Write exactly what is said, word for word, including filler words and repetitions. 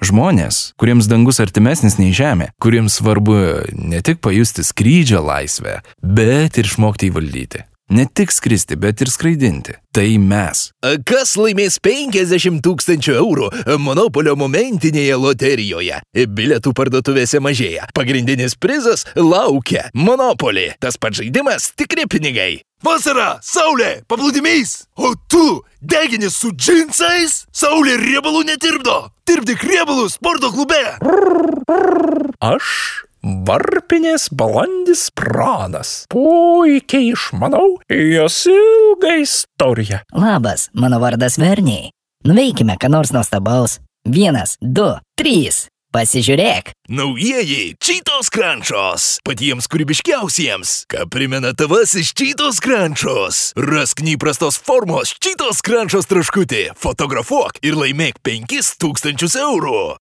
Žmonės, kuriems dangus artimesnis nei žemė, kuriems svarbu ne tik pajusti skrydžio laisvę, bet ir išmokti įvaldyti. Ne tik skristi, bet ir skraidinti. Tai mes. Kas laimės penkiasdešimt tūkstančių eurų Monopolio momentinėje loterijoje? Bilietų parduotuvėse mažėja. Pagrindinis prizas laukia. Monopoly. Tas pats žaidimas, tikri pinigai. Vasara, saulė, paplūdimys. O tu degini su džinsais? Saulė riebalų netirpdo. Tirpdyk riebalus sporto klube. Aš varpinės balandis pranas. Puikiai išmanau jos ilgą istoriją. Labas, mano vardas Verniai. Nuveikime ką nors nuostabaus. Vienas, du, trys. Pasižiūrėk. Naujieji Cheetos Crunchos. Patiems kūrybiškiausiems. Ką primena tavasis Cheetos Crunchos. Rask neįprastos formos Cheetos Crunchos traškutį. Fotografuok ir laimėk penkis tūkstančius eurų.